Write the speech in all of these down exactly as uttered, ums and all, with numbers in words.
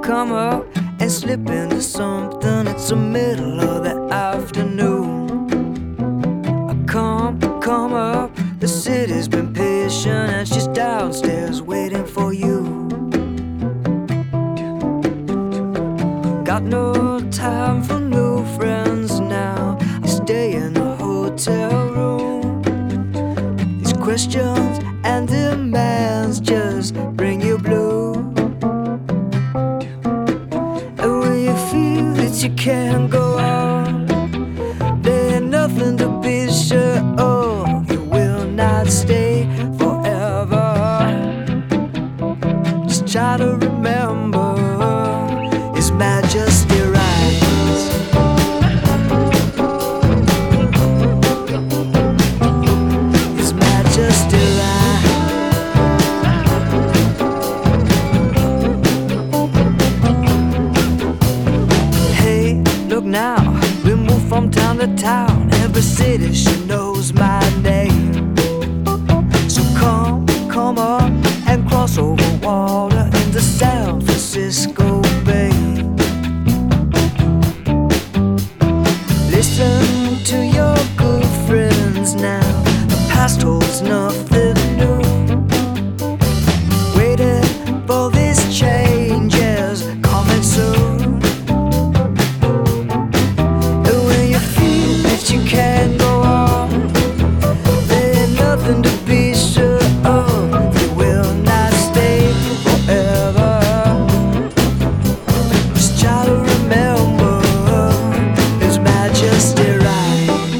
come up and slip into something. It's the middle of the afternoon. I come, come up, the city's been patient, and she's downstairs waiting for you. Got no time for new friends now, I stay in a hotel room. These questions and demands just bring you blue. And when you feel that you can't go on, there ain't nothing to be sure of. You will not stay forever. Just try to remember His Majesty rides. His Majesty rides. Hey, look now, we move from town to town. Every city she knows my name. So come, come up and cross over water into San Francisco Bay. Listen to your good friends now, the past holds nothing new. Waiting for these changes coming soon. And when you feel that you can't go on, there ain't nothing to be sure of. You will not stay forever. Just try to remember His Majesty rides.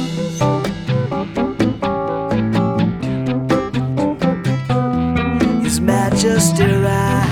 His Majesty rides.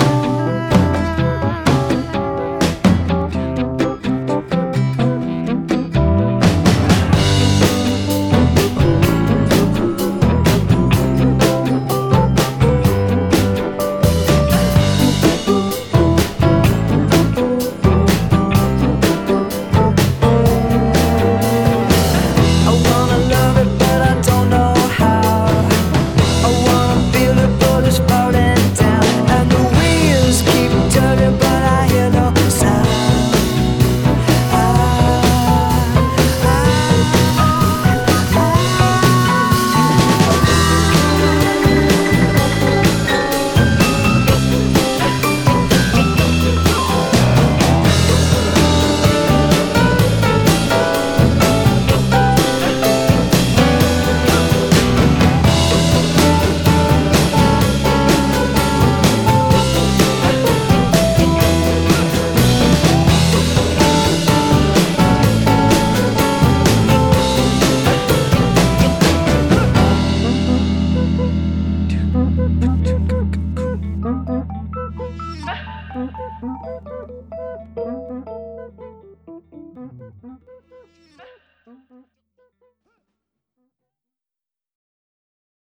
Thank you.